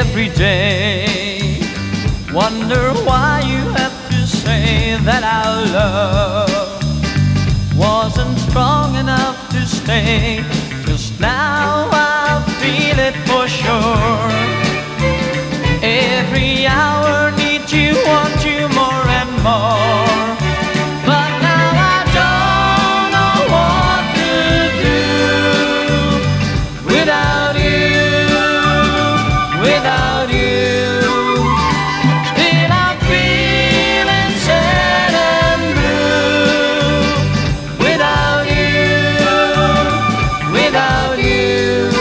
every day. Wonder why you have to say that our love wasn't strong enough to stay. 'Cause now I feel it for sure. Every hour need you, want you more and more. But now I don't know what to do without you, without you. Still I'm feeling sad and blue without you, without you.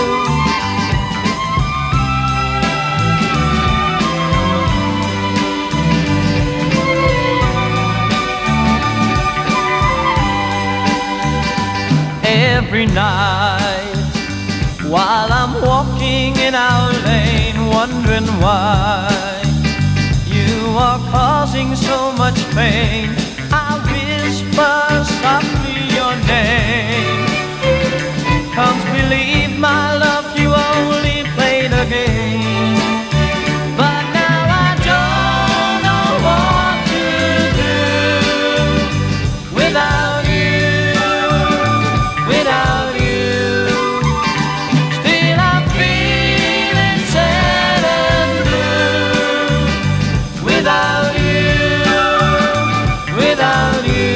Every night while I'm walking in our lane, wondering why you are causing so much pain, I whisper softly your name. Can't believe my love, you only played a game. But now I don't know what to do without you, without you. Still I'm feeling sad and blue without you, without you.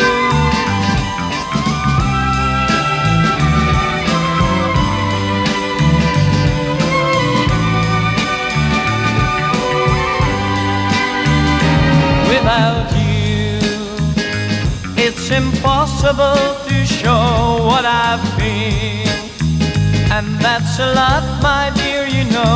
Without you, it's impossible to show what I feel. And that's a lot, my dear, you know.